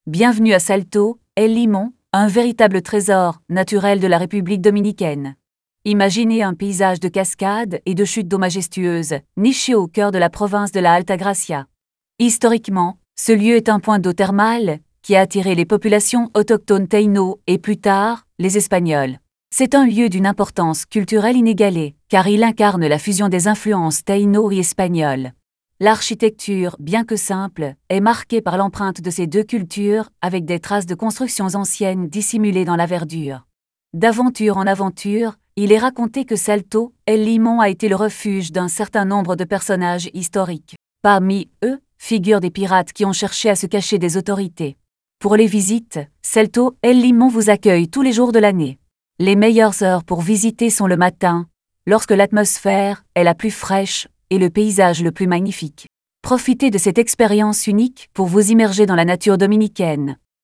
Bienvenue à Salto, El Limón, un véritable trésor naturel de la République dominicaine. Imaginez un paysage de cascades et de chutes d'eau majestueuses, niché au cœur de la province de la Alta Gracia. Historiquement, ce lieu est un point d'eau thermale qui a attiré les populations autochtones taïno et plus tard, les Espagnols. C'est un lieu d'une importance culturelle inégalée, car il incarne la fusion des influences taïno et espagnoles. L'architecture, bien que simple, est marquée par l'empreinte de ces deux cultures, avec des traces de constructions anciennes dissimulées dans la verdure. D'aventure en aventure, il est raconté que Salto, El Limón a été le refuge d'un certain nombre de personnages historiques. Parmi eux, figurent des pirates qui ont cherché à se cacher des autorités. Pour les visites, Salto, El Limón vous accueille tous les jours de l'année. Les meilleures heures pour visiter sont le matin, lorsque l'atmosphère est la plus fraîche et le paysage le plus magnifique. Profitez de cette expérience unique pour vous immerger dans la nature dominicaine.